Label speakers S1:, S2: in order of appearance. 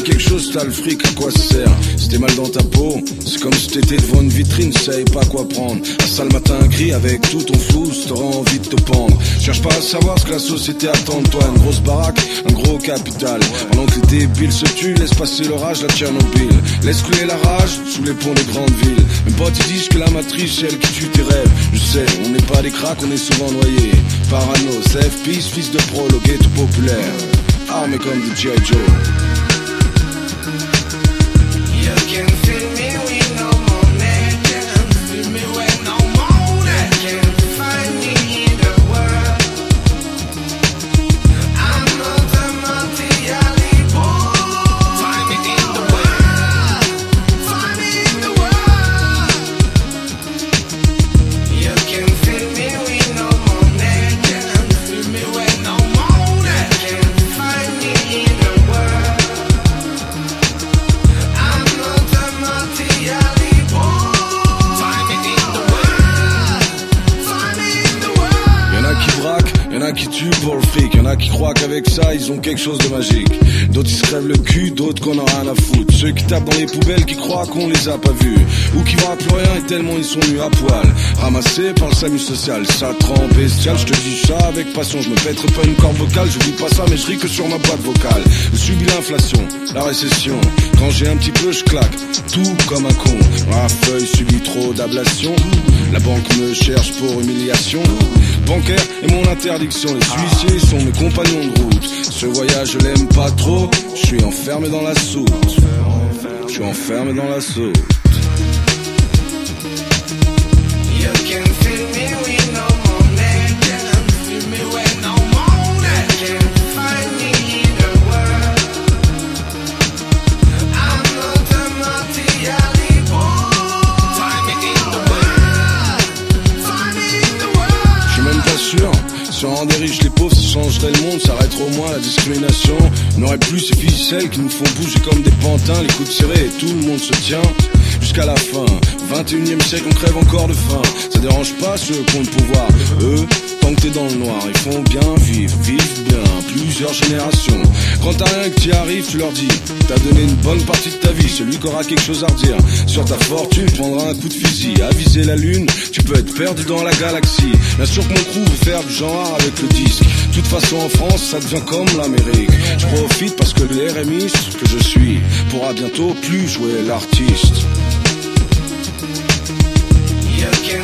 S1: quelque chose, t'as le fric, à quoi ça sert? Si t'es mal dans ta peau, c'est comme si t'étais devant une vitrine, tu savais pas quoi prendre. Un sale matin gris avec tout ton flou, t'auras envie de te pendre. Cherche pas à savoir ce que la société attend de toi. Une grosse baraque, un gros capital. Pendant que les débiles se tuent, laisse passer l'orage, la Tchernobyl. Laisse couler la rage sous les ponts des grandes villes. Mes potes ils disent que la matrice c'est elle qui tue tes rêves. Je sais, on n'est pas des cracks, on est souvent noyés. Parano, safe peace, fils de prolo, ghetto populaire. Armé comme du G.I. Joe.
S2: You can feel me with no money. You can feel me with no money. You can find me in the world. I'm not a materially born. Find me in the world. Find me in the world. You can feel me with no money. You can feel me with no money. You can find me in the world. I'm not a materially born. Find me in the world. Find me in the world.
S1: Y'en a qui braquent, y'en a qui tuent pour le fric. Y'en a qui croient qu'avec ça ils ont quelque chose de magique. D'autres ils se crèvent le cul, d'autres qu'on en a rien à foutre. Ceux qui tapent dans les poubelles, qui croient qu'on les a pas vus. Ou qui voient plus rien et tellement ils sont nus à poil. Ramassés par le SAMU social, ça trempe bestial. Je te dis ça avec passion, je me pèterai pas une corde vocale. Je dis pas ça mais je ris que sur ma boîte vocale. Je subis l'inflation, la récession. Quand j'ai un petit peu je claque, tout comme un con. Ma feuille subit trop d'ablation. La banque me cherche pour humiliation. Bancaire est mon interdiction. Les huissiers sont mes compagnons de route. Ce voyage je l'aime pas trop. Je suis enfermé dans la soute. Je suis enfermé dans la soute.
S2: You can feel me with no money. You can feel me with no money. You can find me in the world. I'm not a materially born. Find me in the world. Find me in the world.
S1: Je suis même pas sûr. Si on rendait riches les pauvres, ça changerait le monde, ça arrêterait au moins la discrimination. On n'aurait plus ces ficelles qui nous font bouger comme des pantins, les coudes serrés et tout le monde se tient. Jusqu'à la fin, 21e siècle, on crève encore de faim. Ça dérange pas ceux qui ont le pouvoir. Eux, tant que t'es dans le noir, ils font bien vivre, vivent bien, plusieurs générations. Quand t'as rien que t'y arrives, tu leur dis t'as donné une bonne partie de ta vie. Celui qui aura quelque chose à redire sur ta fortune prendra un coup de fusil. À viser la lune, tu peux être perdu dans la galaxie. Bien sûr que mon crew veut faire du genre avec le disque. De toute façon en France, ça devient comme l'Amérique. Je profite parce que le RMiste que je suis pourra bientôt plus jouer l'artiste.
S2: You can